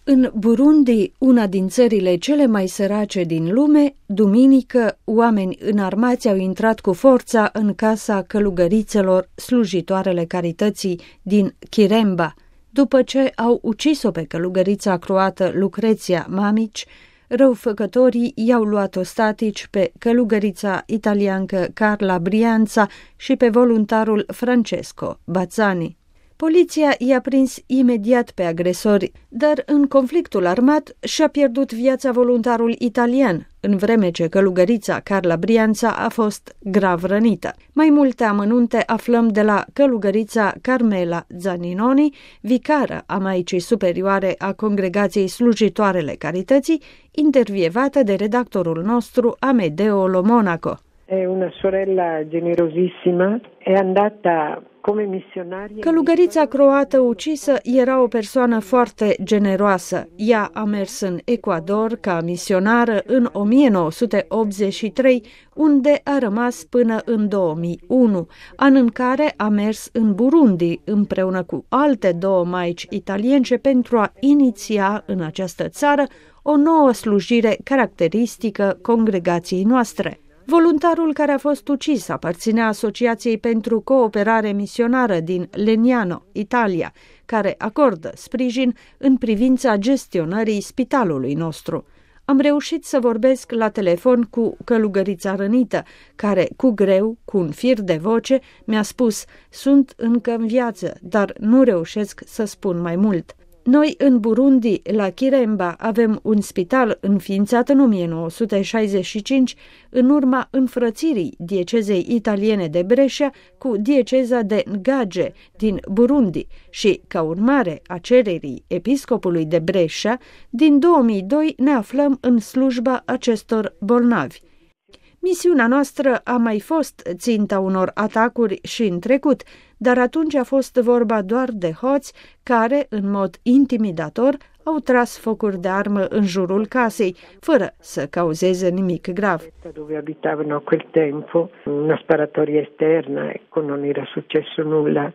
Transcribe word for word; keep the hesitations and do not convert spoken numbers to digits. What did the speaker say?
În Burundi, una din țările cele mai sărace din lume, duminică, oameni înarmați au intrat cu forța în casa călugărițelor slujitoarele carității din Kiremba. După ce au ucis-o pe călugărița croată Lucreția Mamici, răufăcătorii i-au luat ostatici pe călugărița italiancă Carla Brianța și pe voluntarul Francesco Bazzani. Poliția i-a prins imediat pe agresori, dar în conflictul armat și-a pierdut viața voluntarul italian, în vreme ce călugărița Carla Brianța a fost grav rănită. Mai multe amănunte aflăm de la călugărița Carmela Zaninoni, vicară a Maicii Superioare a Congregației Slujitoarele Carității, intervievată de redactorul nostru Amedeo Lo Monaco. È una sorella generosissima, è andata come missionaria. Călugărița croată ucisă era o persoană foarte generoasă. Ea a mers în Ecuador ca misionară în o mie nouă sute optzeci și trei, unde a rămas până în două mii unu, an în care a mers în Burundi împreună cu alte două maici italience pentru a iniția în această țară o nouă slujire caracteristică congregației noastre. Voluntarul care a fost ucis aparținea Asociației pentru Cooperare Misionară din Legnano, Italia, care acordă sprijin în privința gestionării spitalului nostru. Am reușit să vorbesc la telefon cu călugărița rănită, care, cu greu, cu un fir de voce, mi-a spus: "Sunt încă în viață, dar nu reușesc să spun mai mult." Noi, în Burundi, la Kiremba, avem un spital înființat în o mie nouă sute șaizeci și cinci în urma înfrățirii diecezei italiene de Brescia cu dieceza de Ngage din Burundi și, ca urmare a cererii episcopului de Brescia, din două mii doi ne aflăm în slujba acestor bolnavi. Misiunea noastră a mai fost ținta unor atacuri și în trecut, dar atunci a fost vorba doar de hoți care, în mod intimidator, au tras focuri de armă în jurul casei, fără să cauzeze nimic grav. Dove abitavano a quel tempo, una sparatoria esterna, ecco, non era successo nulla.